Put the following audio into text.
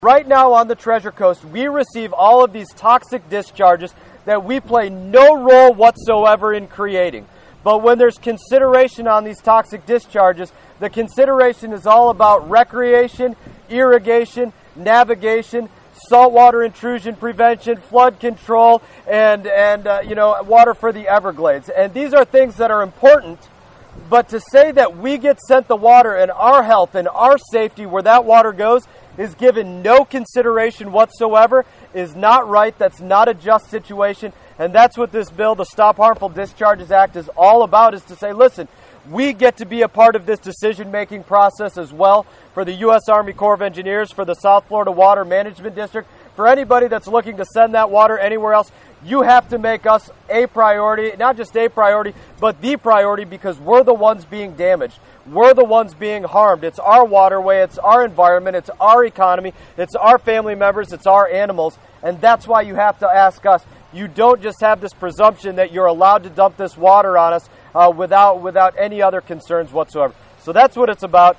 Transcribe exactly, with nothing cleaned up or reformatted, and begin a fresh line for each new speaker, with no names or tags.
Right now on the Treasure Coast, we receive all of these toxic discharges that we play no role whatsoever in creating. But when there's consideration on these toxic discharges, the consideration is all about recreation, irrigation, navigation, saltwater intrusion prevention, flood control, and, and uh, you know, water for the Everglades. And these are things that are important, but to say that we get sent the water and our health and our safety where that water goes is given no consideration whatsoever is not right. That's not a just situation. And that's what this bill, the Stop Harmful Discharges Act, is all about, is to say, listen, we get to be a part of this decision-making process as well for the U S Army Corps of Engineers, for the South Florida Water Management District, for anybody that's looking to send that water anywhere else. You have to make us a priority, not just a priority, but the priority, because we're the ones being damaged. We're the ones being harmed. It's our waterway, it's our environment, it's our economy, it's our family members, it's our animals, and that's why you have to ask us. You don't just have this presumption that you're allowed to dump this water on us uh, without, without any other concerns whatsoever. So that's what it's about.